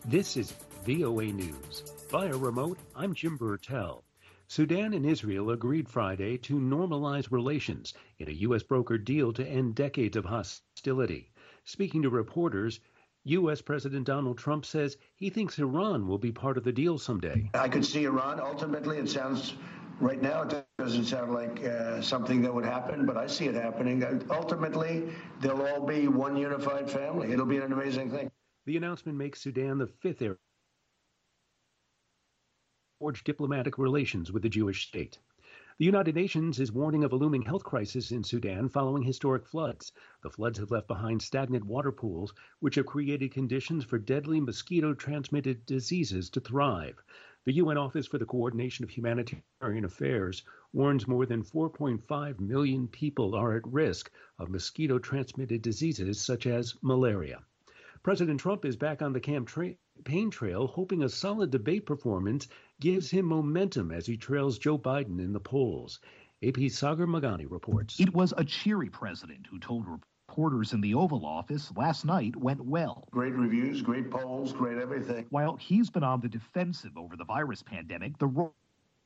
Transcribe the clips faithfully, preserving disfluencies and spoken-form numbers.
This is V O A News. Via remote, I'm Jim Burtell. Sudan and Israel agreed Friday to normalize relations in a U S brokered deal to end decades of hostility. Speaking to reporters, U S. President Donald Trump says he thinks Iran will be part of the deal someday. I could see Iran. Ultimately, it sounds, right now, it doesn't sound like uh, something that would happen, but I see it happening. Ultimately, they'll all be one unified family. It'll be an amazing thing. The announcement makes Sudan the fifth area to forge diplomatic relations with the Jewish state. The United Nations is warning of a looming health crisis in Sudan following historic floods. The floods have left behind stagnant water pools, which have created conditions for deadly mosquito-transmitted diseases to thrive. The U N Office for the Coordination of Humanitarian Affairs warns more than four point five million people are at risk of mosquito-transmitted diseases such as malaria. President Trump is back on the campaign trail, hoping a solid debate performance gives him momentum as he trails Joe Biden in the polls. A P's Sagar Magani reports. It was a cheery president who told reporters in the Oval Office last night went well. Great reviews, great polls, great everything. While he's been on the defensive over the virus pandemic, the role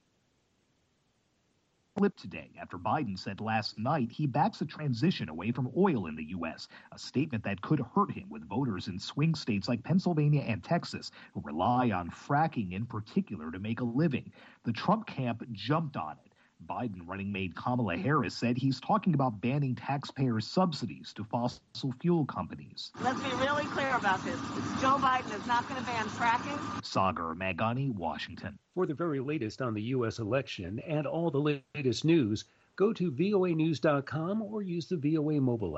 flipped today after Biden said last night he backs a transition away from oil in the U S, a statement that could hurt him with voters in swing states like Pennsylvania and Texas who rely on fracking in particular to make a living. The Trump camp jumped on it. Biden running mate Kamala Harris said he's talking about banning taxpayer subsidies to fossil fuel companies. Let's be really clear about this. Joe Biden is not going to ban fracking. Sagar Magani, Washington. For the very latest on the U S election and all the latest news, go to V O A news dot com or use the V O A mobile app.